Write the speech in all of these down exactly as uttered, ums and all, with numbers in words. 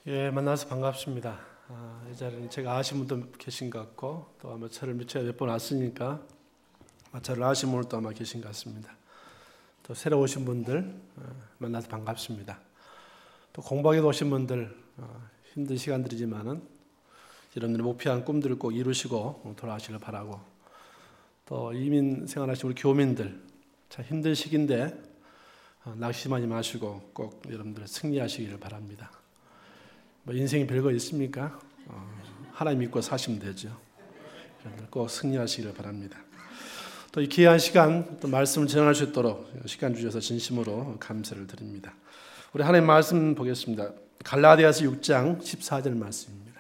예, 만나서 반갑습니다. 아, 이 자리는 제가 아시는 분도 계신 것 같고 또 아마 저를 제가 몇 번 왔으니까 아마 저를 아시는 분도 아마 계신 것 같습니다. 또 새로 오신 분들 어, 만나서 반갑습니다. 또 공부하게 오신 분들 어, 힘든 시간들이지만은 여러분들의 목표한 꿈들을 꼭 이루시고 돌아가시길 바라고, 또 이민 생활하시는 우리 교민들 참 힘든 시기인데 어, 낙심하지 마시고 꼭 여러분들 승리하시기를 바랍니다. 뭐 인생이 별거 있습니까? 어, 하나님 믿고 사시면 되죠. 여러분들 꼭 승리하시기를 바랍니다. 또 이 귀한 시간 또 말씀을 전할 수 있도록 시간 주셔서 진심으로 감사를 드립니다. 우리 하나님 말씀 보겠습니다. 갈라디아서 육 장 십사 절 말씀입니다.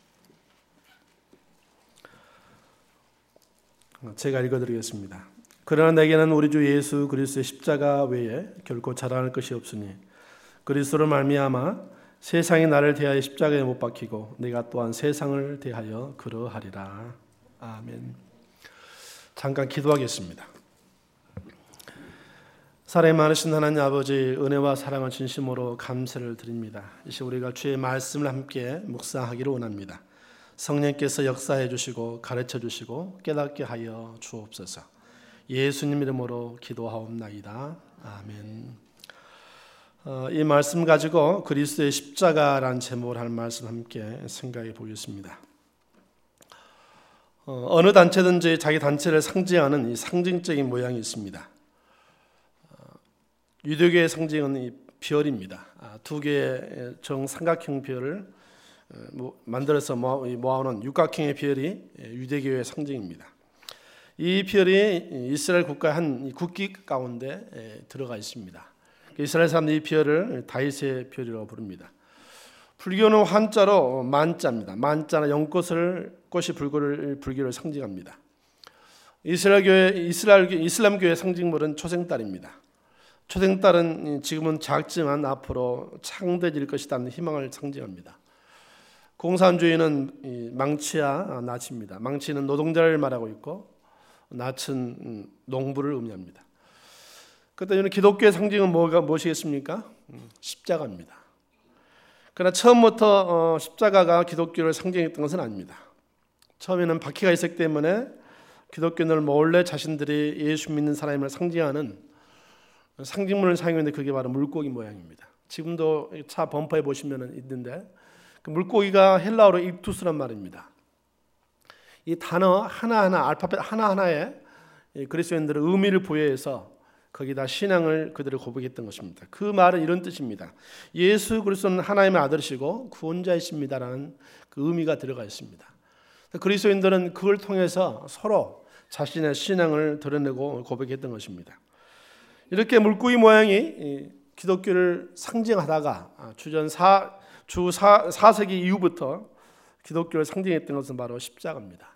제가 읽어드리겠습니다. 그러나 내게는 우리 주 예수 그리스도의 십자가 외에 결코 자랑할 것이 없으니 그리스도로 말미암아 세상이 나를 대하여 십자가에 못 박히고 내가 또한 세상을 대하여 그러하리라. 아멘. 잠깐 기도하겠습니다. 사랑이 많으신 하나님 아버지, 은혜와 사랑을 진심으로 감사를 드립니다. 이제 우리가 주의 말씀을 함께 묵상하기를 원합니다. 성령께서 역사해 주시고 가르쳐 주시고 깨닫게 하여 주옵소서. 예수님 이름으로 기도하옵나이다. 아멘. 어, 이 말씀 가지고 그리스도의 십자가라는 제목을 할 말씀 함께 생각해 보겠습니다. 어, 어느 단체든지 자기 단체를 상징하는 이 상징적인 모양이 있습니다. 어, 유대교의 상징은 이 별입니다. 아, 두 개의 정삼각형 별을 어, 뭐, 만들어서 모아놓은 육각형의 별이 유대교의 상징입니다. 이 별이 이스라엘 국가의 한 국기 가운데 들어가 있습니다. 이스라엘 사람들이 이 별을 다윗의 별이라고 부릅니다. 불교는 한자로 만자입니다. 만자나 연꽃을 꽃이 불고를 불교를 상징합니다. 이스라엘교회 이스라엘 이슬람교의 상징물은 초생달입니다. 초생달은 지금은 작지만 앞으로 창대해질 것이라는 희망을 상징합니다. 공산주의는 망치와 낫입니다. 망치는 노동자를 말하고 있고 낫은 농부를 의미합니다. 그때 기독교의 상징은 뭐가 무엇이겠습니까? 십자가입니다. 그러나 처음부터 십자가가 기독교를 상징했던 것은 아닙니다. 처음에는 바퀴가 있었기 때문에 기독교는 몰래 자신들이 예수 믿는 사람을 상징하는 상징물을 사용했는데 그게 바로 물고기 모양입니다. 지금도 차 범퍼에 보시면 있는데 그 물고기가 헬라어로 입투스란 말입니다. 이 단어 하나하나, 알파벳 하나하나에 그리스도인들의 의미를 부여해서 거기다 신앙을 그들을 고백했던 것입니다. 그 말은 이런 뜻입니다. 예수 그리스도는 하나님의 아들이시고 구원자이십니다라는 그 의미가 들어가 있습니다. 그리스도인들은 그걸 통해서 서로 자신의 신앙을 드러내고 고백했던 것입니다. 이렇게 물고기 모양이 기독교를 상징하다가 주전 사, 주 사, 사 세기 이후부터 기독교를 상징했던 것은 바로 십자가입니다.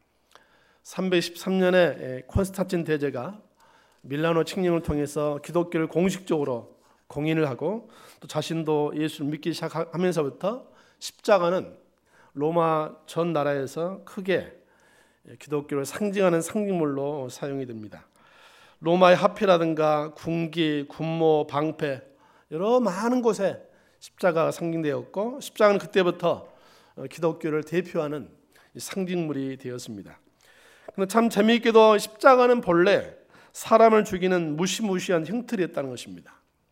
삼백십삼 년에 콘스탄틴 대제가 밀라노 칙령을 통해서 기독교를 공식적으로 공인을 하고 또 자신도 예수를 믿기 시작하면서부터 십자가는 로마 전 나라에서 크게 기독교를 상징하는 상징물로 사용이 됩니다. 로마의 화폐라든가 군기, 군모, 방패 여러 많은 곳에 십자가가 상징되었고 십자가는 그때부터 기독교를 대표하는 상징물이 되었습니다. 그런데 참 재미있게도 십자가는 본래 사람을 죽이는 무시무시한 형틀이었다는 것입니다.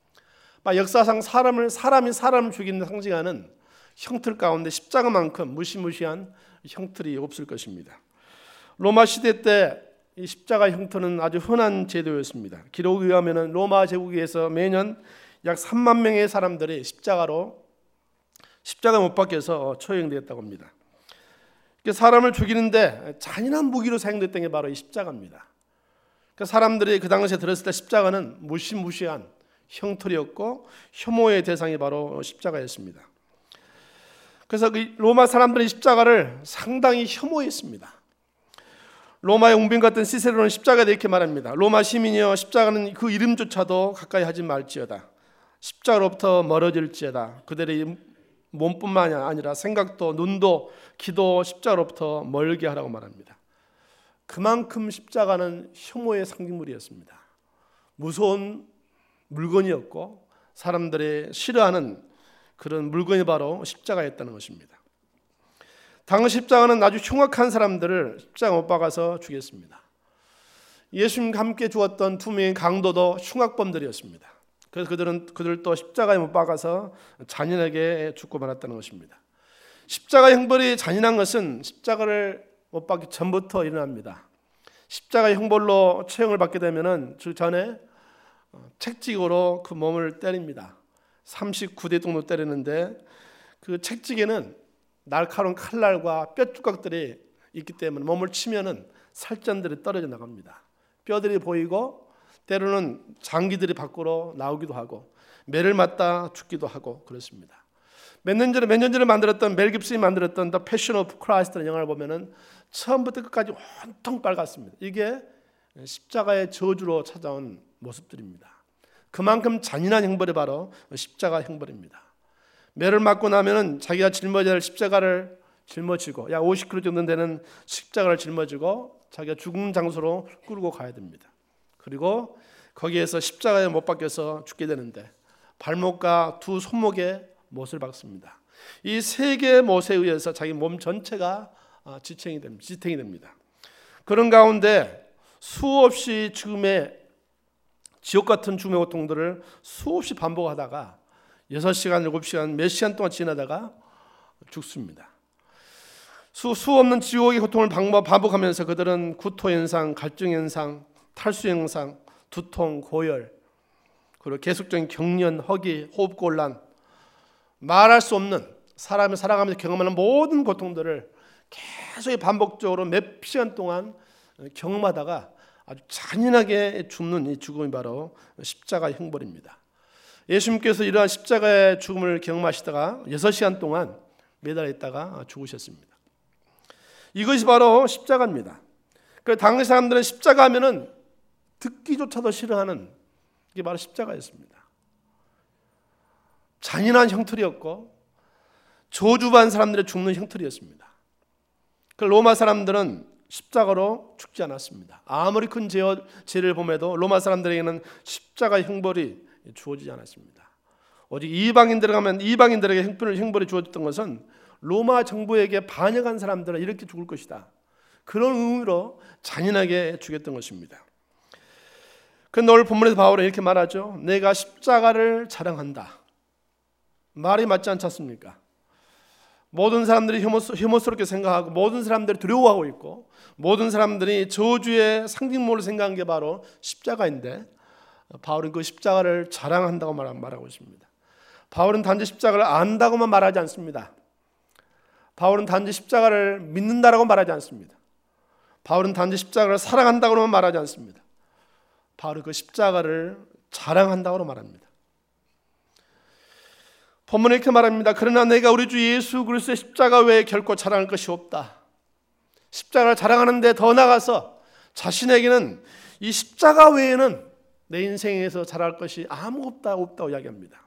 역사상 사람을 사람이 사람을 죽이는 상징하는 형틀 가운데 십자가만큼 무시무시한 형틀이 없을 것입니다. 로마 시대 때 이 십자가 형틀은 아주 흔한 제도였습니다. 기록에 의하면 로마 제국에서 매년 약 삼만 명의 사람들이 십자가로 십자가 못 박혀서 처형되었다고 합니다. 사람을 죽이는데 잔인한 무기로 사용됐던 게 바로 이 십자가입니다. 그 사람들이 그 당시에 들었을 때 십자가는 무시무시한 형틀이었고 혐오의 대상이 바로 십자가였습니다. 그래서 로마 사람들이 십자가를 상당히 혐오했습니다. 로마의 웅빈 같은 시세로는 십자가에 이렇게 말합니다. 로마 시민이여, 십자가는 그 이름조차도 가까이 하지 말지어다. 십자가로부터 멀어질지어다. 그들의 몸뿐만 아니라 생각도 눈도 기도 십자가로부터 멀게 하라고 말합니다. 그만큼 십자가는 혐오의 상징물이었습니다. 무서운 물건이었고 사람들이 싫어하는 그런 물건이 바로 십자가였다는 것입니다. 당시 십자가는 아주 흉악한 사람들을 십자가 못 박아서 죽였습니다. 예수님과 함께 죽었던 두 명의 강도도 흉악범들이었습니다. 그래서 그들은 그들도 십자가에 못 박아서 잔인하게 죽고 말았다는 것입니다. 십자가 형벌이 잔인한 것은 십자가를 못 박기 전부터 일어납니다. 십자가 형벌로 처형을 받게 되면은 그 전에 책찍으로 그 몸을 때립니다. 삼십구 대 정도 때리는데 그 책찍에는 날카로운 칼날과 뼈 조각들이 있기 때문에 몸을 치면은 살점들이 떨어져 나갑니다. 뼈들이 보이고 때로는 장기들이 밖으로 나오기도 하고 매를 맞다 죽기도 하고 그렇습니다. 몇 년 전에 몇 년 전에 만들었던 멜 깁슨이 만들었던 The Passion of Christ라는 영화를 보면은 처음부터 끝까지 온통 빨갛습니다. 이게 십자가의 저주로 찾아온 모습들입니다. 그만큼 잔인한 형벌이 바로 십자가 형벌입니다. 매를 맞고 나면은 자기가 짊어져야 할 십자가를 짊어지고 약 오십 킬로그램 정도 되는 십자가를 짊어지고 자기가 죽음 장소로 끌고 가야 됩니다. 그리고 거기에서 십자가에 못 박혀서 죽게 되는데 발목과 두 손목에 못을 박습니다. 이 세 개의 못에 의해서 자기 몸 전체가 지탱이 됩니다. 지탱이 됩니다. 그런 가운데 수없이 죽음의 지옥 같은 죽음의 고통들을 수없이 반복하다가 여섯 시간, 일곱 시간, 몇 시간 동안 지나다가 죽습니다. 수, 수 없는 지옥의 고통을 반복하면서 그들은 구토현상, 갈증현상, 탈수현상, 두통, 고열, 그리고 계속적인 경련, 허기, 호흡곤란, 말할 수 없는 사람이 살아가면서 경험하는 모든 고통들을 계속 반복적으로 몇 시간 동안 경험하다가 아주 잔인하게 죽는 이 죽음이 바로 십자가 형벌입니다. 예수님께서 이러한 십자가의 죽음을 경험하시다가 여섯 시간 동안 매달려 있다가 죽으셨습니다. 이것이 바로 십자가입니다. 그 당시 사람들은 십자가 하면은 듣기조차도 싫어하는 게 바로 십자가였습니다. 잔인한 형틀이었고 저주받은 사람들의 죽는 형틀이었습니다. 그 로마 사람들은 십자가로 죽지 않았습니다. 아무리 큰 죄를 범해도 로마 사람들에게는 십자가 형벌이 주어지지 않았습니다. 오직 이방인들 가면 이방인들에게 형벌을 형벌이 주어졌던 것은 로마 정부에게 반역한 사람들은 이렇게 죽을 것이다. 그런 의미로 잔인하게 죽였던 것입니다. 그런데 오늘 본문에서 바울은 이렇게 말하죠. 내가 십자가를 자랑한다. 말이 맞지 않지 않습니까? 모든 사람들이 혐오스럽게 생각하고 모든 사람들이 두려워하고 있고 모든 사람들이 저주의 상징물로 생각한 게 바로 십자가인데 바울은 그 십자가를 자랑한다고 말하고 있습니다. 바울은 단지 십자가를 안다고만 말하지 않습니다. 바울은 단지 십자가를 믿는다라고 말하지 않습니다. 바울은 단지 십자가를 사랑한다고만 말하지 않습니다. 바울은 그 십자가를 자랑한다고 말합니다. 본문에 이렇게 말합니다. 그러나 내가 우리 주 예수 그리스도의 십자가 외에 결코 자랑할 것이 없다. 십자가를 자랑하는데 더 나아가서 자신에게는 이 십자가 외에는 내 인생에서 자랑할 것이 아무 없다 없다고 이야기합니다.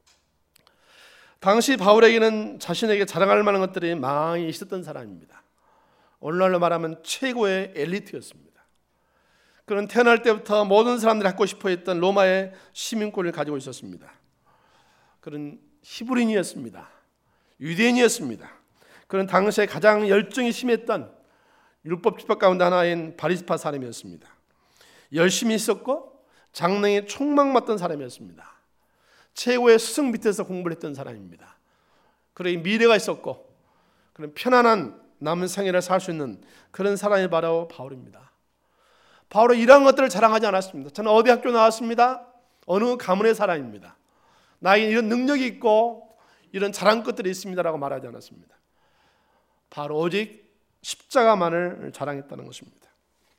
당시 바울에게는 자신에게 자랑할 만한 것들이 많이 있었던 사람입니다. 오늘날로 말하면 최고의 엘리트였습니다. 그는 태어날 때부터 모든 사람들이 갖고 싶어했던 로마의 시민권을 가지고 있었습니다. 그는 히브리인이었습니다. 유대인이었습니다. 그는 당시에 가장 열정이 심했던 율법 집합 가운데 하나인 바리스파 사람이었습니다. 열심히 있었고 장래에 촉망받던 사람이었습니다. 최고의 스승 밑에서 공부를 했던 사람입니다. 그러기 미래가 있었고 그런 편안한 남은 생애를 살 수 있는 그런 사람이 바로 바울입니다. 바울은 이러한 것들을 자랑하지 않았습니다. 저는 어디 학교 나왔습니다. 어느 가문의 사람입니다. 나에게 이런 능력이 있고 이런 자랑 것들이 있습니다라고 말하지 않았습니다. 바로 오직 십자가만을 자랑했다는 것입니다.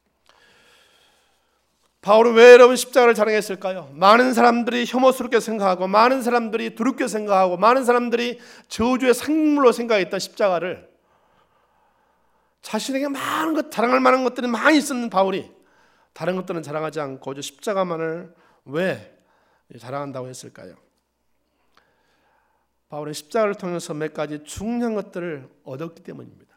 바울은 왜 여러분 십자가를 자랑했을까요? 많은 사람들이 혐오스럽게 생각하고 많은 사람들이 두렵게 생각하고 많은 사람들이 저주의 상물로 생각했던 십자가를 자신에게 많은 것 자랑할 만한 것들이 많이 있었는 바울이 다른 것들은 자랑하지 않고 오직 십자가만을 왜 자랑한다고 했을까요? 바울은 십자가를 통해서 몇 가지 중요한 것들을 얻었기 때문입니다.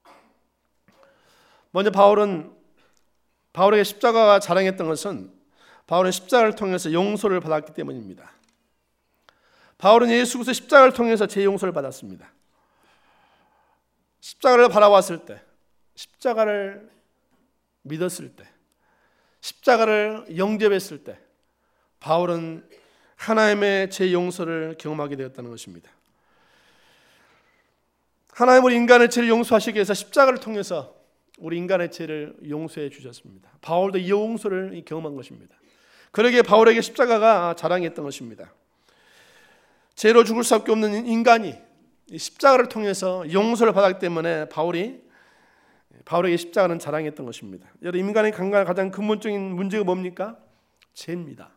먼저 바울은 바울에게 십자가가 자랑했던 것은 바울은 십자가를 통해서 용서를 받았기 때문입니다. 바울은 예수 그리스도 십자가를 통해서 죄 용서를 받았습니다. 십자가를 바라봤을 때, 십자가를 믿었을 때, 십자가를 영접했을 때 바울은 하나님의 죄 용서를 경험하게 되었다는 것입니다. 하나님은 인간의 죄를 용서하시기 위해서 십자가를 통해서 우리 인간의 죄를 용서해 주셨습니다. 바울도 이 용서를 경험한 것입니다. 그러기에 바울에게 십자가가 자랑했던 것입니다. 죄로 죽을 수밖에 없는 인간이 십자가를 통해서 용서를 받았기 때문에 바울이 바울에게 십자가는 자랑했던 것입니다. 여러분, 인간의 가장 근본적인 문제가 뭡니까? 죄입니다.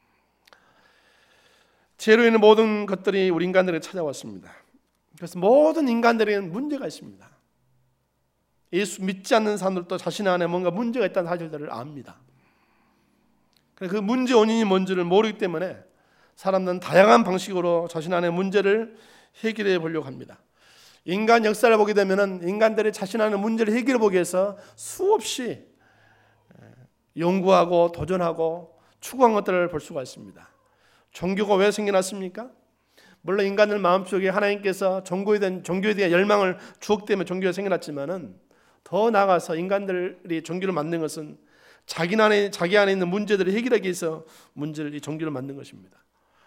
죄로 인한 모든 것들이 우리 인간들에게 찾아왔습니다. 그래서 모든 인간들에게는 문제가 있습니다. 예수 믿지 않는 사람들도 자신 안에 뭔가 문제가 있다는 사실들을 압니다. 그 문제 원인이 뭔지를 모르기 때문에 사람들은 다양한 방식으로 자신 안에 문제를 해결해 보려고 합니다. 인간 역사를 보게 되면 인간들이 자신 안에 문제를 해결해 보기 위해서 수없이 연구하고 도전하고 추구한 것들을 볼 수가 있습니다. 종교가 왜 생겨났습니까? 물론 인간들 마음속에 하나님께서 종교에 대한, 종교에 대한 열망을 주었기 때문에 종교가 생겨났지만은 더 나아가서 인간들이 종교를 만든 것은 자기 안에, 자기 안에 있는 문제들을 해결하기 위해서 문제를, 이 종교를 만든 것입니다.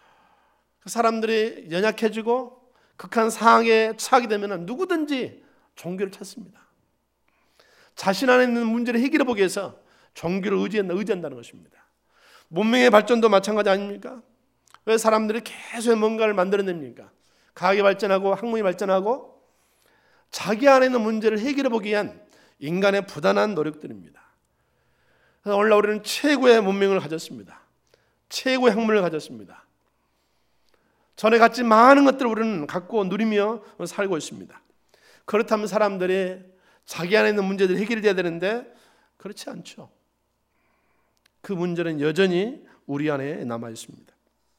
사람들이 연약해지고 극한 상황에 처하게 되면 누구든지 종교를 찾습니다. 자신 안에 있는 문제를 해결해 보기 위해서 종교를 의지한다, 의지한다는 것입니다. 문명의 발전도 마찬가지 아닙니까? 왜 사람들이 계속 뭔가를 만들어냅니까? 과학이 발전하고 학문이 발전하고 자기 안에 있는 문제를 해결해 보기 위한 인간의 부단한 노력들입니다. 그래서 오늘날 우리는 최고의 문명을 가졌습니다. 최고의 학문을 가졌습니다. 전에 갖지 많은 것들을 우리는 갖고 누리며 살고 있습니다. 그렇다면 사람들이 자기 안에 있는 문제들이 해결돼야 되는데 그렇지 않죠. 그 문제는 여전히 우리 안에 남아 있습니다.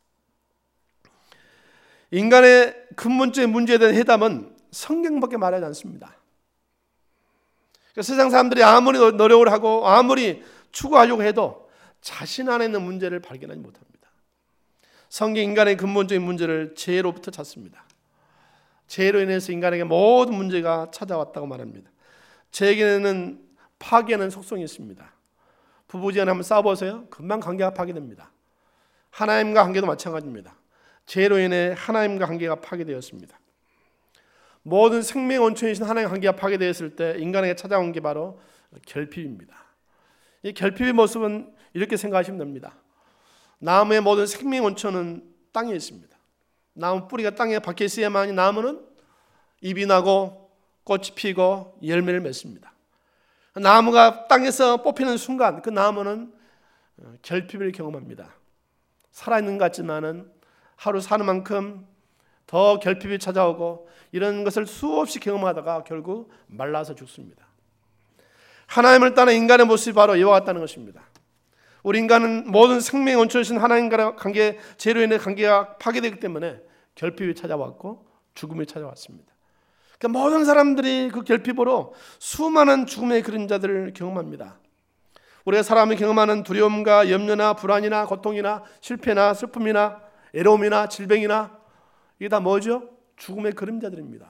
인간의 근본적인 문제에 대한 해답은 성경밖에 말하지 않습니다. 그러니까 세상 사람들이 아무리 노력을 하고 아무리 추구하려고 해도 자신 안에 있는 문제를 발견하지 못합니다. 성경 인간의 근본적인 문제를 죄로부터 찾습니다. 죄로 인해서 인간에게 모든 문제가 찾아왔다고 말합니다. 죄에게는 파괴하는 속성이 있습니다. 부부지간에 한번 싸워보세요. 금방 관계가 파괴됩니다. 하나님과 관계도 마찬가지입니다. 죄로 인해 하나님과 관계가 파괴되었습니다. 모든 생명 원천이신 하나님과 관계가 파괴되었을 때 인간에게 찾아온 게 바로 결핍입니다. 이 결핍의 모습은 이렇게 생각하시면 됩니다. 나무의 모든 생명 원천은 땅에 있습니다. 나무 뿌리가 땅에 박혀 있어야만이 나무는 잎이 나고 꽃이 피고 열매를 맺습니다. 나무가 땅에서 뽑히는 순간 그 나무는 결핍을 경험합니다. 살아있는 것 같지만은 하루 사는 만큼 더 결핍이 찾아오고 이런 것을 수없이 경험하다가 결국 말라서 죽습니다. 하나님을 따른 인간의 모습이 바로 이와 같다는 것입니다. 우리 인간은 모든 생명의 원천이신 하나님과의 관계, 죄로 인해 관계가 파괴되기 때문에 결핍이 찾아왔고 죽음이 찾아왔습니다. 그러니까 모든 사람들이 그 결핍으로 수많은 죽음의 그림자들을 경험합니다. 우리가 사람이 경험하는 두려움과 염려나 불안이나 고통이나 실패나 슬픔이나 애로움이나 질병이나 이게 다 뭐죠? 죽음의 그림자들입니다.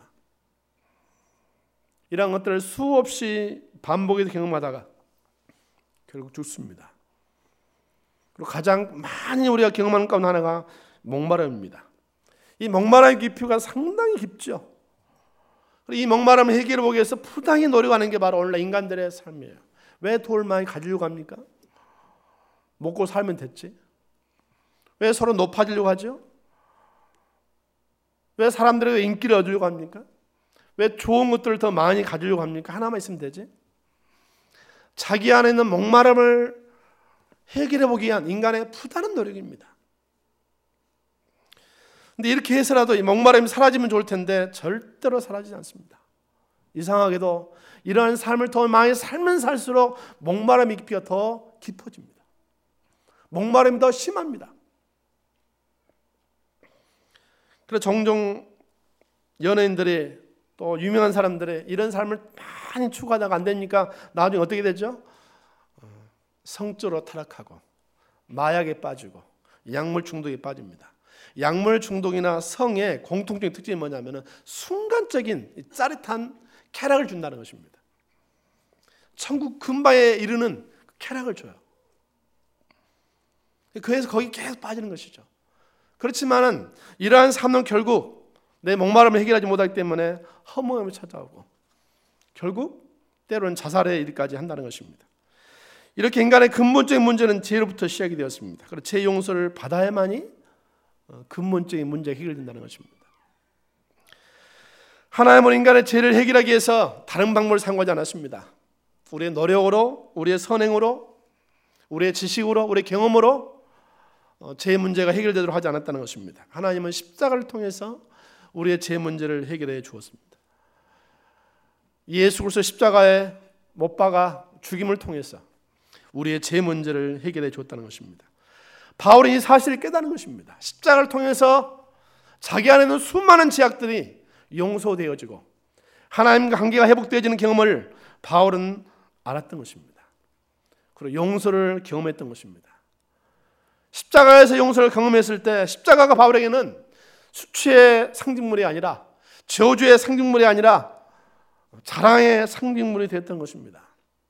이러한 것들을 수없이 반복해서 경험하다가 결국 죽습니다. 그리고 가장 많이 우리가 경험하는 가운데 하나가 목마름입니다. 이 목마름의 깊이가 상당히 깊죠. 이 목마름을 해결해 보기 위해서 부당히 노력하는 게 바로 오늘날 인간들의 삶이에요. 왜 돈을 많이 가지려고 합니까? 먹고 살면 됐지. 왜 서로 높아지려고 하죠? 왜 사람들에게 인기를 얻으려고 합니까? 왜 좋은 것들을 더 많이 가지려고 합니까? 하나만 있으면 되지. 자기 안에 있는 목마름을 해결해 보기 위한 인간의 부단한 노력입니다. 근데 이렇게 해서라도 이 목마름이 사라지면 좋을 텐데 절대로 사라지지 않습니다. 이상하게도 이러한 삶을 더 많이 살면 살수록 목마름의 깊이가 더 깊어집니다. 목마름이 더 심합니다. 그래서 종종 연예인들이 또 유명한 사람들이 이런 삶을 많이 추구하다가 안 되니까 나중에 어떻게 되죠? 성적으로 타락하고 마약에 빠지고 약물 중독에 빠집니다. 약물 중독이나 성의 공통적인 특징이 뭐냐면 순간적인 짜릿한 쾌락을 준다는 것입니다. 천국 근방에 이르는 쾌락을 줘요. 그래서 거기 계속 빠지는 것이죠. 그렇지만은 이러한 삶은 결국 내 목마름을 해결하지 못하기 때문에 허무함을 찾아오고 결국 때로는 자살의 일까지 한다는 것입니다. 이렇게 인간의 근본적인 문제는 죄로부터 시작이 되었습니다. 그래서 죄 용서를 받아야만이 근본적인 문제가 해결된다는 것입니다. 하나님은 인간의 죄를 해결하기 위해서 다른 방법을 사용하지 않았습니다. 우리의 노력으로, 우리의 선행으로, 우리의 지식으로, 우리의 경험으로 죄 문제가 해결되도록 하지 않았다는 것입니다. 하나님은 십자가를 통해서 우리의 죄 문제를 해결해 주었습니다. 예수 그리스도 십자가에 못 박아 죽임을 통해서 우리의 죄 문제를 해결해 주었다는 것입니다. 바울은 이 사실을 깨닫는 것입니다. 십자가를 통해서 자기 안에 있는 수많은 죄악들이 용서되어지고 하나님과 관계가 회복되어지는 경험을 바울은 알았던 것입니다. 그리고 용서를 경험했던 것입니다. 십자가에서 용서를 경험했을 때 십자가가 바울에게는 수치의 상징물이 아니라 저주의 상징물이 아니라 자랑의 상징물이 되었던 것입니다.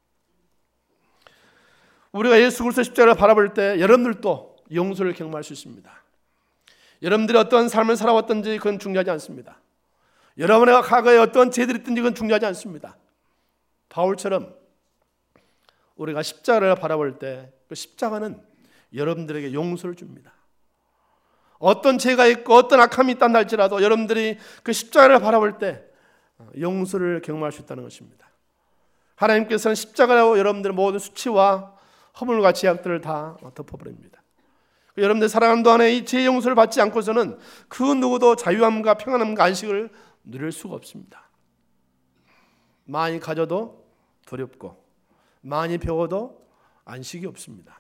우리가 예수 그리스도 십자가를 바라볼 때 여러분들도 용서를 경험할 수 있습니다. 여러분들이 어떤 삶을 살아왔던지 그건 중요하지 않습니다. 여러분의 과거에 어떤 죄들이 있든지 그건 중요하지 않습니다. 바울처럼 우리가 십자가를 바라볼 때 그 십자가는 여러분들에게 용서를 줍니다. 어떤 죄가 있고 어떤 악함이 있다 할지라도 여러분들이 그 십자가를 바라볼 때 용서를 경험할 수 있다는 것입니다. 하나님께서는 십자가로 여러분들의 모든 수치와 허물과 죄악들을 다 덮어버립니다. 여러분들 살아가는 동안에 이 죄 용서를 받지 않고서는 그 누구도 자유함과 평안함과 안식을 누릴 수가 없습니다. 많이 가져도 두렵고 많이 배워도 안식이 없습니다.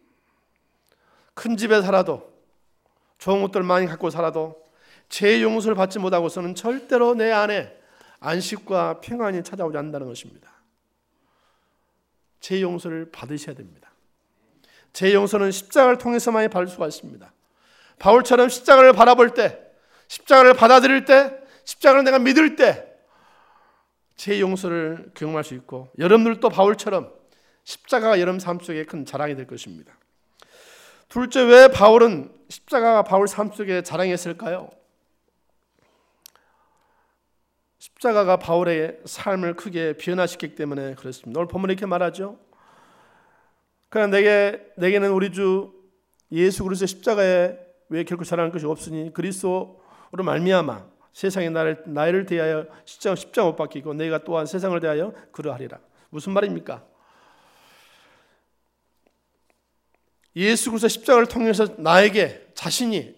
큰 집에 살아도 좋은 것들 많이 갖고 살아도 죄 용서를 받지 못하고서는 절대로 내 안에 안식과 평안이 찾아오지 않는다는 것입니다. 죄 용서를 받으셔야 됩니다. 죄 용서는 십자가를 통해서만이 받을 수가 있습니다. 바울처럼 십자가를 바라볼 때, 십자가를 받아들일 때, 십자가를 내가 믿을 때 죄 용서를 경험할 수 있고 여러분들도 바울처럼 십자가가 여러분 삶 속에 큰 자랑이 될 것입니다. 둘째, 왜 바울은 십자가가 바울 삶 속에 자랑했을까요? 십자가가 바울의 삶을 크게 변화시켰기 때문에 그렇습니다. 오늘 본문에 이렇게 말하죠. 그러나 내게, 내게는 우리 주 예수 그리스도의 십자가에 왜 결코 자랑할 것이 없으니 그리스도로 말미암아 세상이 나를, 나를 대하여 십자가, 십자가 못 박히고 내가 또한 세상을 대하여 그러하리라. 무슨 말입니까? 예수 그리스도 십자가를 통해서 나에게 자신이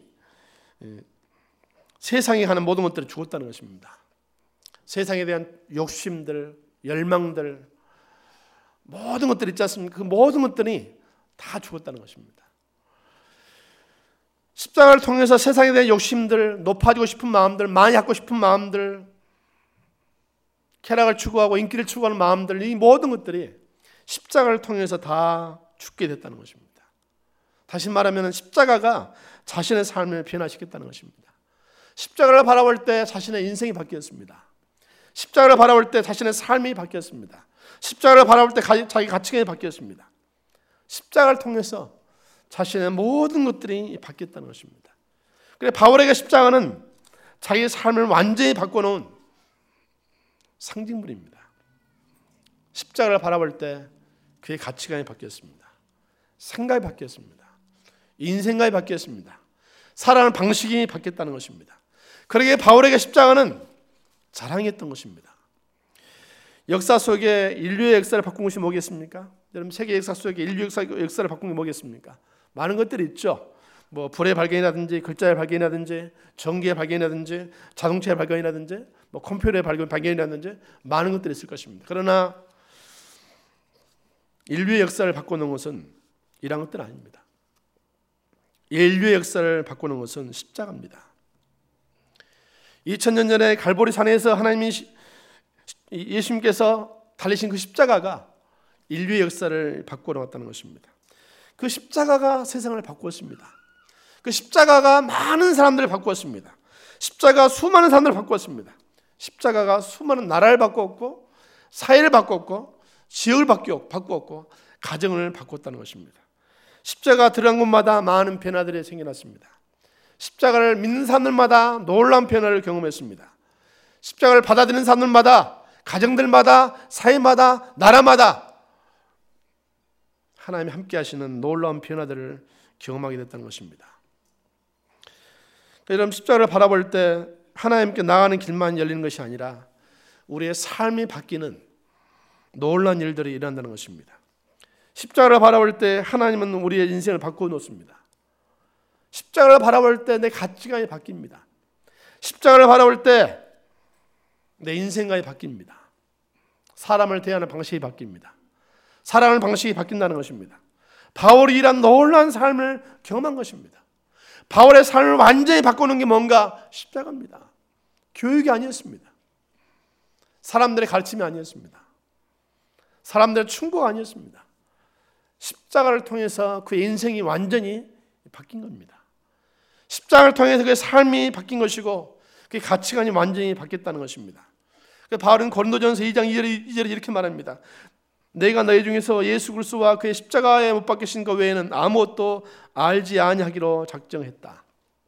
세상에 하는 모든 것들을 주었다는 것입니다. 세상에 대한 욕심들, 열망들, 모든 것들이 있지 않습니까? 그 모든 것들이 다 죽었다는 것입니다. 십자가를 통해서 세상에 대한 욕심들, 높아지고 싶은 마음들, 많이 갖고 싶은 마음들, 쾌락을 추구하고 인기를 추구하는 마음들, 이 모든 것들이 십자가를 통해서 다 죽게 됐다는 것입니다. 다시 말하면 십자가가 자신의 삶을 변화시켰다는 것입니다. 십자가를 바라볼 때 자신의 인생이 바뀌었습니다. 십자가를 바라볼 때 자신의 삶이 바뀌었습니다. 십자가를 바라볼 때 자기 가치관이 바뀌었습니다. 십자가를 통해서 자신의 모든 것들이 바뀌었다는 것입니다. 그래서 바울에게 십자가는 자기의 삶을 완전히 바꿔놓은 상징물입니다. 십자가를 바라볼 때 그의 가치관이 바뀌었습니다. 생각이 바뀌었습니다. 인생관이 바뀌었습니다. 살아가는 방식이 바뀌었다는 것입니다. 그러기에 바울에게 십자가는 자랑이었던 것입니다. 역사 속에 인류의 역사를 바꾼 것이 뭐겠습니까? 여러분 세계 역사 속에 인류 역사, 역사를 바꾼 게 뭐겠습니까? 많은 것들이 있죠. 뭐 불의 발견이라든지 글자의 발견이라든지 전기의 발견이라든지 자동차의 발견이라든지 뭐 컴퓨터의 발견, 발견이라든지 많은 것들이 있을 것입니다. 그러나 인류의 역사를 바꾸는 것은 이런 것들은 아닙니다. 인류의 역사를 바꾸는 것은 십자가입니다. 이천 년 전에 갈보리 산에서 하나님이 예수님께서 달리신 그 십자가가 인류의 역사를 바꾸어 왔다는 것입니다. 그 십자가가 세상을 바꾸었습니다. 그 십자가가 많은 사람들을 바꾸었습니다. 십자가가 수많은 사람들을 바꾸었습니다. 십자가가 수많은 나라를 바꾸었고 사회를 바꾸었고 지역을 바꾸었고 가정을 바꾸었다는 것입니다. 십자가 들어간 곳마다 많은 변화들이 생겨났습니다. 십자가를 믿는 사람들마다 놀라운 변화를 경험했습니다. 십자가를 받아들이는 사람들마다, 가정들마다, 사회마다, 나라마다 하나님이 함께 하시는 놀라운 변화들을 경험하게 됐다는 것입니다. 여러분, 십자가를 바라볼 때 하나님께 나가는 길만 열리는 것이 아니라 우리의 삶이 바뀌는 놀라운 일들이 일어난다는 것입니다. 십자가를 바라볼 때 하나님은 우리의 인생을 바꾸어 놓습니다. 십자가를 바라볼 때 내 가치관이 바뀝니다. 십자가를 바라볼 때 내 인생관이 바뀝니다. 사람을 대하는 방식이 바뀝니다. 살아가는 방식이 바뀐다는 것입니다. 바울이 이런 놀라운 삶을 경험한 것입니다. 바울의 삶을 완전히 바꾸는 게 뭔가? 십자가입니다. 교육이 아니었습니다. 사람들의 가르침이 아니었습니다. 사람들의 충고가 아니었습니다. 십자가를 통해서 그의 인생이 완전히 바뀐 겁니다. 십자가를 통해서 그의 삶이 바뀐 것이고 그의 가치관이 완전히 바뀌었다는 것입니다. 바울은 고린도전서 이 장 이 절에 이렇게 말합니다. 내가 너희 중에서 예수 그리스도와 그의 십자가에 못 박히신 것 외에는 아무것도 알지 아니하기로 작정했다.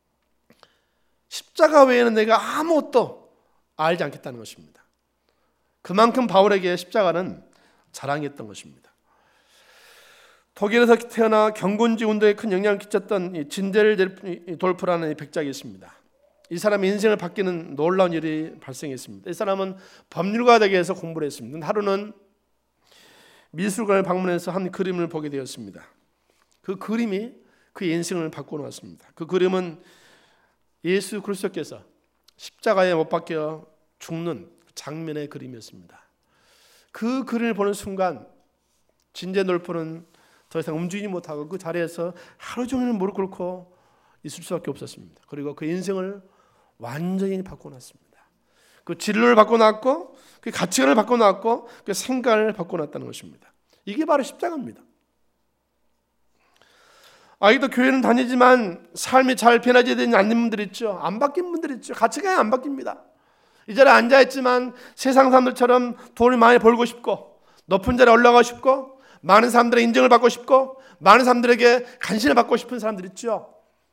십자가 외에는 내가 아무것도 알지 않겠다는 것입니다. 그만큼 바울에게 십자가는 자랑이었던 것입니다. 독일에서 태어나 경건주의 운동에 큰 영향을 끼쳤던 진델 돌프라는 백작이 있습니다. 이 사람의 인생을 바뀌는 놀라운 일이 발생했습니다. 이 사람은 법률가에서 공부를 했습니다. 하루는 미술관을 방문해서 한 그림을 보게 되었습니다. 그 그림이 그의 인생을 바꿔놓았습니다. 그 그림은 예수 그리스도께서 십자가에 못 박혀 죽는 장면의 그림이었습니다. 그 그림을 보는 순간 진제놀프는 더 이상 움직이지 못하고 그 자리에서 하루 종일 무릎 꿇고 있을 수밖에 없었습니다. 그리고 그 인생을 완전히 바꿔놨습니다. 그 진로를 바꿔놨고 그 가치관을 바꿔놨고 그 생각을 바꿔놨다는 것입니다. 이게 바로 십자가입니다. 아직도 교회는 다니지만 삶이 잘 변하지 않는 분들 있죠. 안 바뀐 분들 있죠. 가치관이 안 바뀝니다. 이 자리에 앉아있지만 세상 사람들처럼 돈을 많이 벌고 싶고 높은 자리에 올라가고 싶고 많은 사람들의 인정을 받고 싶고 많은 사람들에게 간신을 받고 싶은 사람들 있죠.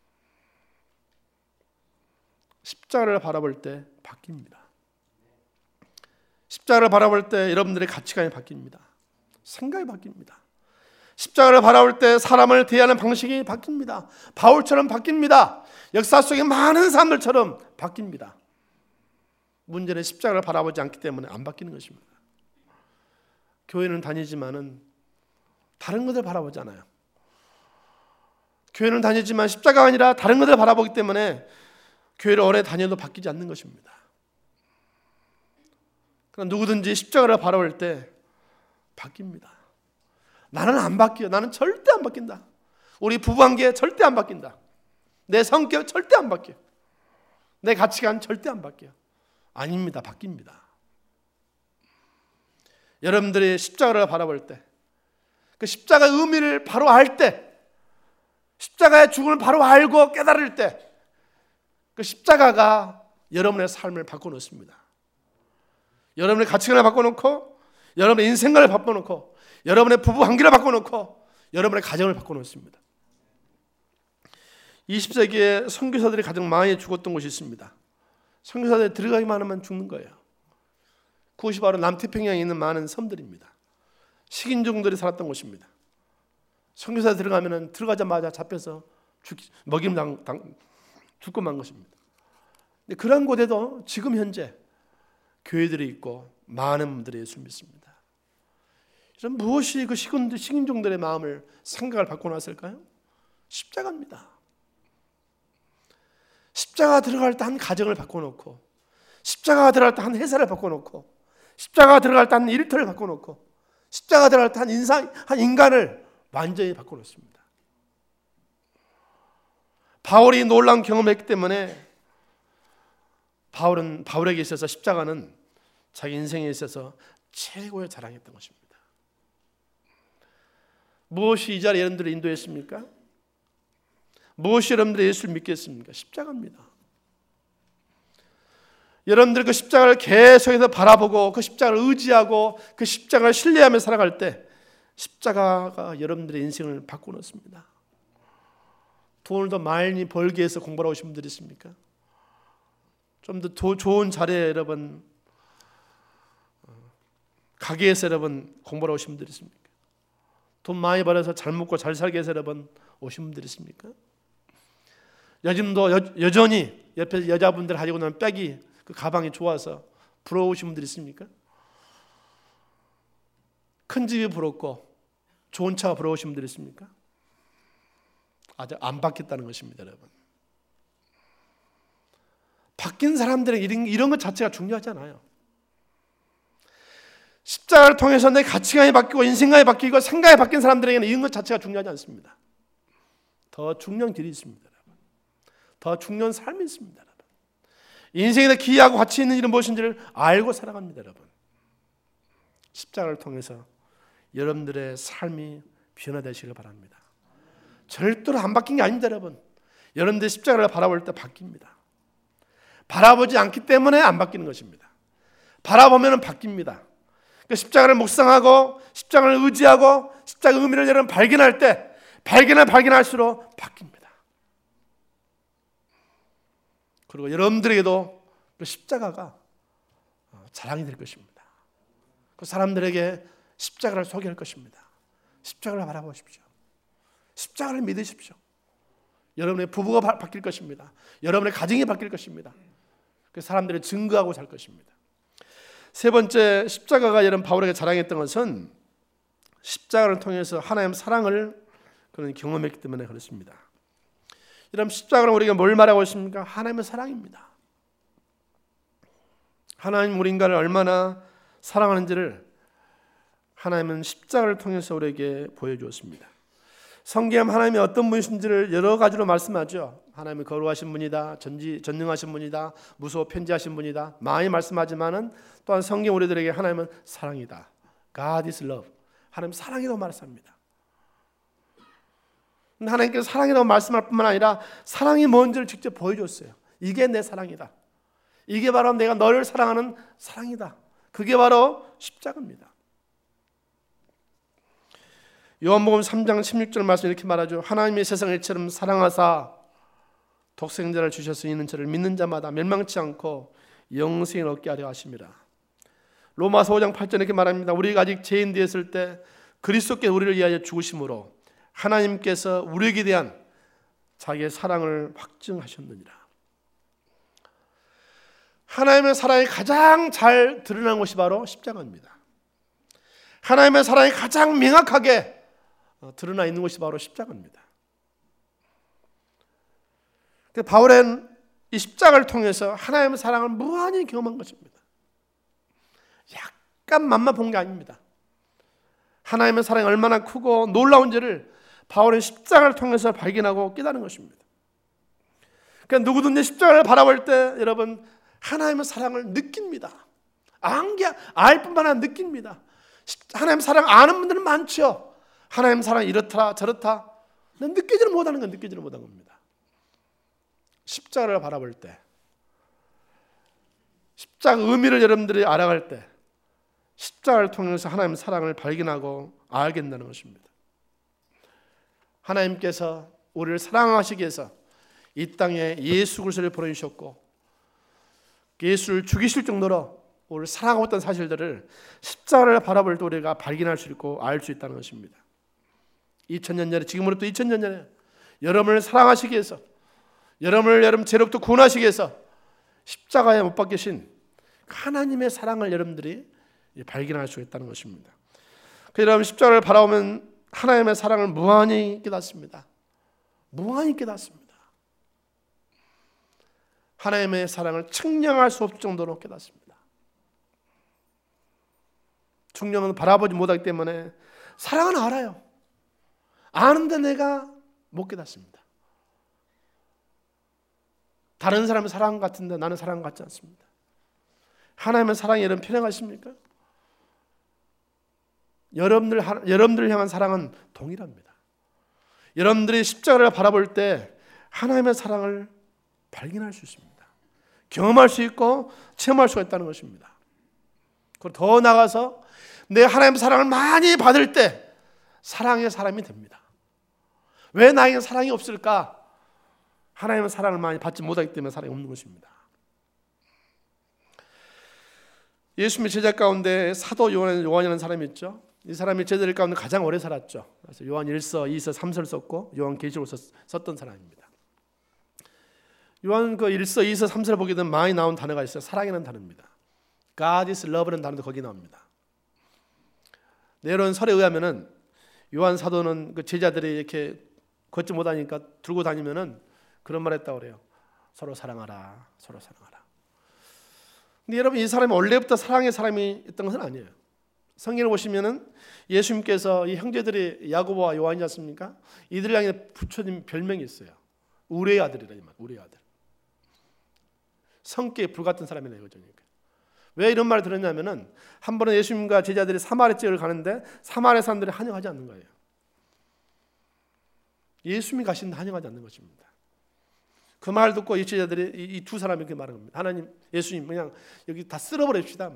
십자가를 바라볼 때 바뀝니다. 십자가를 바라볼 때 여러분들의 가치관이 바뀝니다. 생각이 바뀝니다. 십자가를 바라볼 때 사람을 대하는 방식이 바뀝니다. 바울처럼 바뀝니다. 역사 속에 많은 사람들처럼 바뀝니다. 문제는 십자가를 바라보지 않기 때문에 안 바뀌는 것입니다. 교회는 다니지만은 다른 것을 바라보지 않아요. 교회는 다니지만 십자가가 아니라 다른 것을 바라보기 때문에 교회를 오래 다녀도 바뀌지 않는 것입니다. 그러나 누구든지 십자가를 바라볼 때 바뀝니다. 나는 안 바뀌어. 나는 절대 안 바뀐다. 우리 부부관계 절대 안 바뀐다. 내 성격 절대 안 바뀌어. 내 가치관 절대 안 바뀌어. 아닙니다. 바뀝니다. 여러분들이 십자가를 바라볼 때, 그 십자가의 의미를 바로 알 때, 십자가의 죽음을 바로 알고 깨달을 때, 그 십자가가 여러분의 삶을 바꿔놓습니다. 여러분의 가치관을 바꿔놓고, 여러분의 인생관을 바꿔놓고, 여러분의 부부 관계를 바꿔놓고, 여러분의 가정을 바꿔놓습니다. 이십 세기에 선교사들이 가장 많이 죽었던 곳이 있습니다. 선교사들이 들어가기만 하면 죽는 거예요. 그곳이 바로 남태평양에 있는 많은 섬들입니다. 식인종들이 살았던 곳입니다. 선교사 들어가면 들어가자마자 잡혀서 죽, 먹임 당, 당, 죽고 만 것입니다. 근데 그런 곳에도 지금 현재 교회들이 있고 많은 분들이 예수 믿습니다. 그럼 무엇이 그 식인, 식인종들의 마음을 생각을 바꿔놨을까요? 십자가입니다. 십자가 들어갈 때 한 가정을 바꿔놓고, 십자가 들어갈 때 한 회사를 바꿔놓고, 십자가 들어갈 때 한 일터를 바꿔놓고, 십자가 들어갈 때 한 인상, 한 인간을 완전히 바꿔놓습니다. 바울이 놀라운 경험을 했기 때문에 바울은 바울에게 있어서 십자가는 자기 인생에 있어서 최고의 자랑했던 것입니다. 무엇이 이 자리에 여러분들을 인도했습니까? 무엇이 여러분들이 예수를 믿겠습니까? 십자가입니다. 여러분들 그 십자가를 계속해서 바라보고 그 십자가를 의지하고 그 십자가를 신뢰하며 살아갈 때 십자가가 여러분들의 인생을 바꿔놓습니다. 돈을 더 많이 벌기 위해서 공부하러 오신 분들이 있습니까? 좀 더 좋은 자리에 여러분 가게에서 여러분 공부하러 오신 분들이 있습니까? 돈 많이 벌어서 잘 먹고 잘 살기 위해서 여러분 오신 분들이 있습니까? 요즘도 여, 여전히 옆에 여자분들 가지고 있는 백이 그 가방이 좋아서 부러우신 분들이 있습니까? 큰 집이 부럽고 좋은 차가 부러우신 분들이 있습니까? 아직 안 바뀌었다는 것입니다, 여러분. 바뀐 사람들에게 이런, 이런 것 자체가 중요하지 않아요. 십자가를 통해서 내 가치관이 바뀌고 인생관이 바뀌고 생각이 바뀐 사람들에게는 이런 것 자체가 중요하지 않습니다. 더 중요한 길이 있습니다, 여러분. 더 중요한 삶이 있습니다, 여러분. 인생에 더 기이하고 가치 있는 일은 무엇인지를 알고 살아갑니다, 여러분. 십자가를 통해서 여러분들의 삶이 변화되시길 바랍니다. 절대로 안 바뀐 게 아닙니다, 여러분. 여러분들이 십자가를 바라볼 때 바뀝니다. 바라보지 않기 때문에 안 바뀌는 것입니다. 바라보면 바뀝니다. 그 십자가를 묵상하고 십자가를 의지하고 십자가의 의미를 여러분 발견할 때 발견을 발견할수록 바뀝니다. 그리고 여러분들에게도 그 십자가가 자랑이 될 것입니다. 그 사람들에게 십자가를 소개할 것입니다. 십자가를 바라보십시오. 십자가를 믿으십시오. 여러분의 부부가 바, 바뀔 것입니다. 여러분의 가정이 바뀔 것입니다. 그 사람들이 증거하고 살 것입니다. 세 번째, 십자가가 여러분 바울에게 자랑했던 것은 십자가를 통해서 하나님의 사랑을 그는 경험했기 때문에 그렇습니다. 여러분, 십자가는 우리가 뭘 말하고 있습니까? 하나님의 사랑입니다. 하나님 우리 인간을 얼마나 사랑하는지를 하나님은 십자가를 통해서 우리에게 보여주었습니다. 성경에 하나님이 어떤 분이신지를 여러 가지로 말씀하죠. 하나님이 거룩하신 분이다, 전지, 전능하신 분이다, 무서워 편지하신 분이다. 많이 말씀하지만은 또한 성경 우리들에게 하나님은 사랑이다. God is love. 하나님 사랑이라고 말씀합니다. 하나님께서 사랑이라고 말씀할 뿐만 아니라 사랑이 뭔지를 직접 보여줬어요. 이게 내 사랑이다. 이게 바로 내가 너를 사랑하는 사랑이다. 그게 바로 십자가입니다. 요한복음 삼 장 십육 절 말씀 이렇게 말하죠. 하나님이 세상을 이처럼 사랑하사 독생자를 주셔서 이는 저를 믿는 자마다 멸망치 않고 영생을 얻게 하려 하심이라. 로마서 오 장 팔 절 이렇게 말합니다. 우리가 아직 죄인 되었을 때 그리스도께서 우리를 위하여 죽으심으로 하나님께서 우리에게 대한 자기의 사랑을 확증하셨느니라. 하나님의 사랑이 가장 잘 드러난 것이 바로 십자가입니다. 하나님의 사랑이 가장 명확하게 드러나 있는 것이 바로 십자가입니다. 바울은 이 십자가를 통해서 하나님의 사랑을 무한히 경험한 것입니다. 약간 맛만 본 게 아닙니다. 하나님의 사랑이 얼마나 크고 놀라운지를 바울은 십자가를 통해서 발견하고 깨달은 것입니다. 그러니까 누구든지 십자가를 바라볼 때 여러분 하나님의 사랑을 느낍니다. 안게 알 뿐만 아니라 느낍니다. 하나님 사랑 아는 분들은 많죠. 하나님 사랑 이렇다 저렇다. 느끼지를 못하는 건 느끼지를 못한 겁니다. 십자가를 바라볼 때, 십자가 의미를 여러분들이 알아갈 때, 십자가를 통해서 하나님의 사랑을 발견하고 알게 된다는 것입니다. 하나님께서 우리를 사랑하시기 위해서 이 땅에 예수 그리스도를 보내주셨고 예수를 죽이실 정도로 우리를 사랑하고 있다는 사실들을 십자가를 바라볼 때 우리가 발견할 수 있고 알 수 있다는 것입니다. 이천 년 전에, 지금으로부터 이천 년 전에 여러분을 사랑하시기 위해서, 여러분을 여러분 죄로부터 구원하시기 위해서 십자가에 못 박히신 하나님의 사랑을 여러분들이 발견할 수 있다는 것입니다. 그래서 여러분 십자가를 바라보면 하나님의 사랑을 무한히 깨닫습니다. 무한히 깨닫습니다. 하나님의 사랑을 측량할 수 없을 정도로 깨닫습니다. 중령은 바라보지 못하기 때문에 사랑은 알아요. 아는데 내가 못 깨닫습니다. 다른 사람은 사랑 같은데 나는 사랑 같지 않습니다. 하나님의 사랑이 여러분 편향하십니까? 여러분들, 여러분들을 향한 사랑은 동일합니다. 여러분들이 십자가를 바라볼 때 하나님의 사랑을 발견할 수 있습니다. 경험할 수 있고 체험할 수가 있다는 것입니다. 그리고 더 나아가서 내가 하나님의 사랑을 많이 받을 때 사랑의 사람이 됩니다. 왜 나에게 사랑이 없을까? 하나님의 사랑을 많이 받지 못하기 때문에 사랑이 없는 것입니다. 예수님의 제자 가운데 사도 요한, 요한이라는 사람이 있죠. 이 사람이 제자들 가운데 가장 오래 살았죠. 그래서 요한 일서, 이서, 삼서를 썼고 요한 계시록을 썼던 사람입니다. 요한 그 일서, 이서, 삼서를 보게 되면 많이 나온 단어가 있어요. 사랑이라는 단어입니다. God is love라는 단어도 거기 나옵니다. 내려온 설에 의하면은 요한 사도는 그 제자들이 이렇게 걷지 못하니까 들고 다니면은 그런 말 했다고 그래요. 서로 사랑하라, 서로 사랑하라. 근데 여러분, 이 사람이 원래부터 사랑의 사람이 있던 것은 아니에요. 성경을 보시면은 예수님께서 이 형제들이 야고보와 요한이지 않습니까? 이들을 향해 붙여진 별명이 있어요. 우레의 아들이라 이 말, 우레의 아들. 성격이 불같은 사람이라 이거죠. 왜 이런 말을 들었냐면은 한 번은 예수님과 제자들이 사마리 지역을 가는데 사마리 사람들이 환영하지 않는 거예요. 예수님이 가시는데 환영하지 않는 것입니다. 그 말 듣고 이 제자들이 이 두 사람이 이렇게 말한 겁니다. 하나님, 예수님 그냥 여기 다 쓸어버립시다.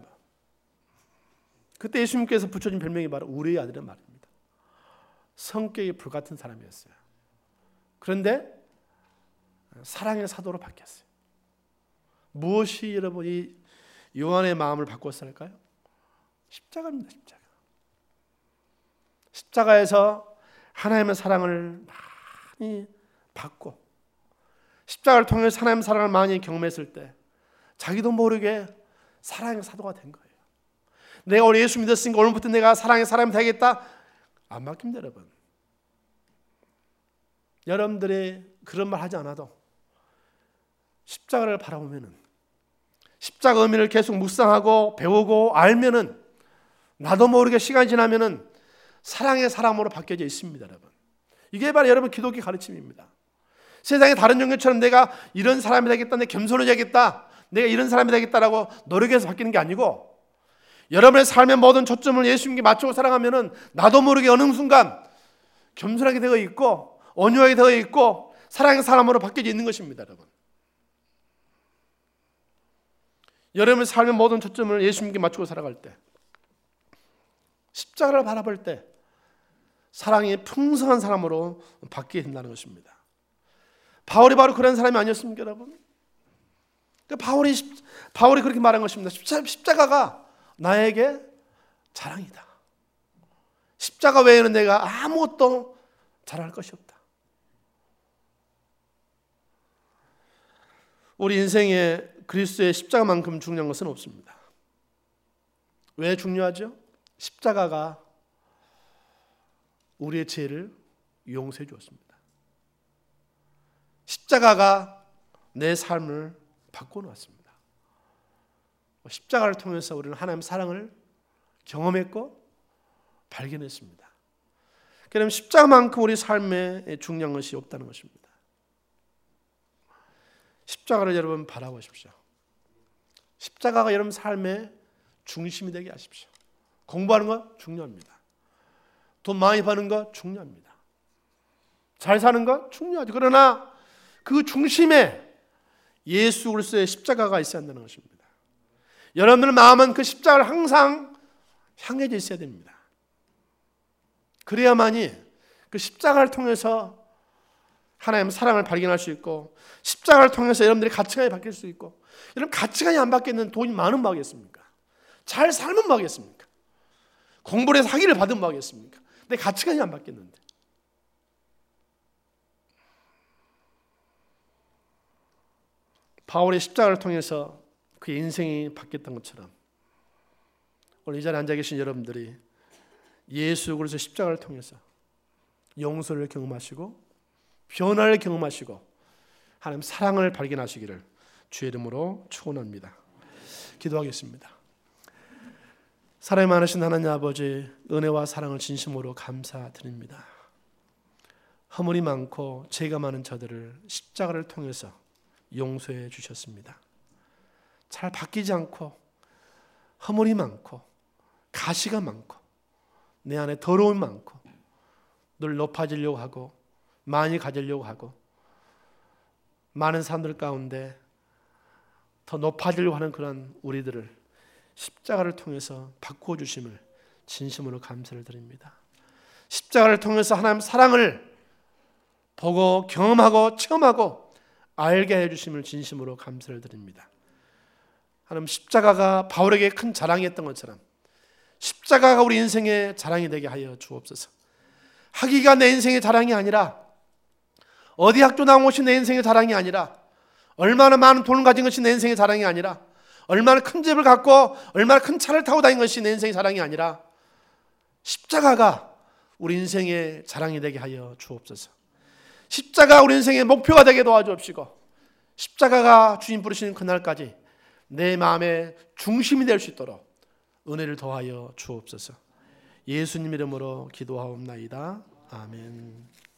그때 예수님께서 붙여준 별명이 바로 우리의 아들이라는 말입니다. 성격이 불같은 사람이었어요. 그런데 사랑의 사도로 바뀌었어요. 무엇이 여러분 이 요한의 마음을 바꿨을까요? 십자가입니다. 십자가. 십자가에서 하나님의 사랑을 많이 받고 십자가를 통해서 하나님의 사랑을 많이 경험했을 때 자기도 모르게 사랑의 사도가 된 거예요. 내가 오늘 예수 믿었으니까 오늘부터 내가 사랑의 사람이 되겠다. 안 바뀝니다, 여러분. 여러분들이 그런 말 하지 않아도 십자가를 바라보면은 십자가 의미를 계속 묵상하고 배우고 알면은 나도 모르게 시간이 지나면은 사랑의 사람으로 바뀌어져 있습니다, 여러분. 이게 바로 여러분 기독교 가르침입니다. 세상의 다른 종교처럼 내가 이런 사람이 되겠다, 내가 겸손해져야겠다, 내가 이런 사람이 되겠다라고 노력해서 바뀌는 게 아니고 여러분의 삶의 모든 초점을 예수님께 맞추고 살아가면은 나도 모르게 어느 순간 겸손하게 되어 있고 온유하게 되어 있고 사랑의 사람으로 바뀌어져 있는 것입니다, 여러분. 여러분의 삶의 모든 초점을 예수님께 맞추고 살아갈 때 십자가를 바라볼 때 사랑이 풍성한 사람으로 바뀌게 된다는 것입니다. 바울이 바로 그런 사람이 아니었습니까, 여러분? 바울이 바울이 그렇게 말한 것입니다. 십자가가 나에게 자랑이다. 십자가 외에는 내가 아무것도 자랑할 것이 없다. 우리 인생에 그리스도의 십자가만큼 중요한 것은 없습니다. 왜 중요하죠? 십자가가 우리의 죄를 용서해 주었습니다. 십자가가 내 삶을 바꿔놓았습니다. 십자가를 통해서 우리는 하나님의 사랑을 경험했고 발견했습니다. 그럼 십자가만큼 우리 삶에 중요한 것이 없다는 것입니다. 십자가를 여러분 바라보십시오. 십자가가 여러분 삶의 중심이 되게 하십시오. 공부하는 거 중요합니다. 돈 많이 버는 거 중요합니다. 잘 사는 거 중요하죠. 그러나 그 중심에 예수 그리스도의 십자가가 있어야 한다는 것입니다. 여러분들 마음은 그 십자가를 항상 향해져 있어야 됩니다. 그래야만이 그 십자가를 통해서 하나님의 사랑을 발견할 수 있고 십자가를 통해서 여러분들의 가치관이 바뀔 수 있고, 여러분 가치관이 안 바뀌는 돈이 많으면 뭐 하겠습니까? 잘 살면 뭐 하겠습니까? 공부를 해서 학위를 받으면 뭐 하겠습니까? 내 가치관이 안 바뀌는데. 바울의 십자가를 통해서 그의 인생이 바뀌었던 것처럼 오늘 이 자리에 앉아 계신 여러분들이 예수 그리스도 십자가를 통해서 용서를 경험하시고 변화를 경험하시고 하나님 사랑을 발견하시기를 주의 이름으로 축원합니다. 기도하겠습니다. 사랑이 많으신 하나님 아버지, 은혜와 사랑을 진심으로 감사드립니다. 허물이 많고 죄가 많은 저들을 십자가를 통해서 용서해 주셨습니다. 잘 바뀌지 않고 허물이 많고 가시가 많고 내 안에 더러움이 많고 늘 높아지려고 하고 많이 가지려고 하고 많은 사람들 가운데 더 높아지려고 하는 그런 우리들을 십자가를 통해서 바꾸어 주심을 진심으로 감사를 드립니다. 십자가를 통해서 하나님 사랑을 보고 경험하고 체험하고 알게 해주심을 진심으로 감사를 드립니다. 하나님, 십자가가 바울에게 큰 자랑이었던 것처럼 십자가가 우리 인생의 자랑이 되게 하여 주옵소서. 학위가 내 인생의 자랑이 아니라, 어디 학교 나온 것이 내 인생의 자랑이 아니라, 얼마나 많은 돈을 가진 것이 내 인생의 자랑이 아니라, 얼마나 큰 집을 갖고 얼마나 큰 차를 타고 다닌 것이 내 인생의 자랑이 아니라, 십자가가 우리 인생의 자랑이 되게 하여 주옵소서. 십자가 우리 인생의 목표가 되게 도와주옵시고, 십자가가 주님 부르시는 그날까지 내 마음의 중심이 될 수 있도록 은혜를 더하여 주옵소서. 예수님 이름으로 기도하옵나이다. 아멘.